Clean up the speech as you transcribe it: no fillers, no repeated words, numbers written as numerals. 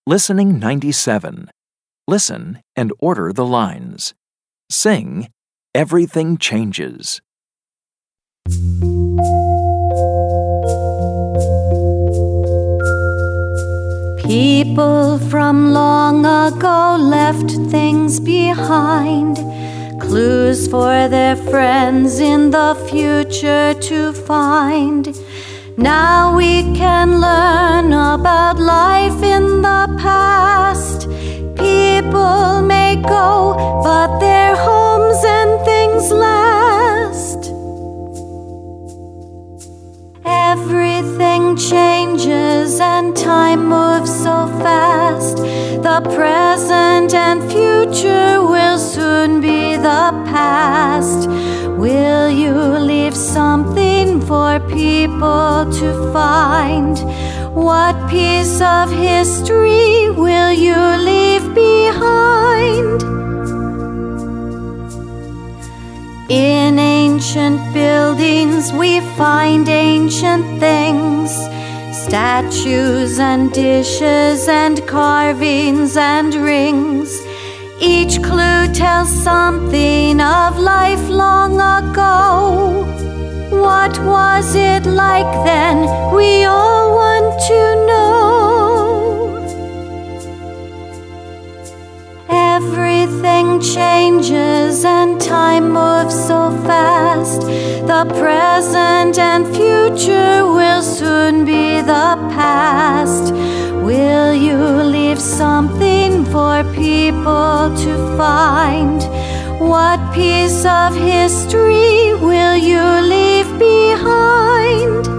Listening 97. Listen and order the lines. Sing, Everything Changes. People from long ago left things behind, clues for their friends in the future to find. Now we can learn about life in the past. People may go, but their homes and things last. Everything changes and time moves so fast. The present and future will soon be the past. Will you leave something for people to find? What piece of history will you leave behind? In ancient buildings we find ancient things, statues and dishes and carvings and rings. Each clue tells something of life long ago. What was it like then? We all want to know. Everything changes and time moves so fast. The present and future will soon be the past. Will you leave something for people to find? What piece of history will you leave behind?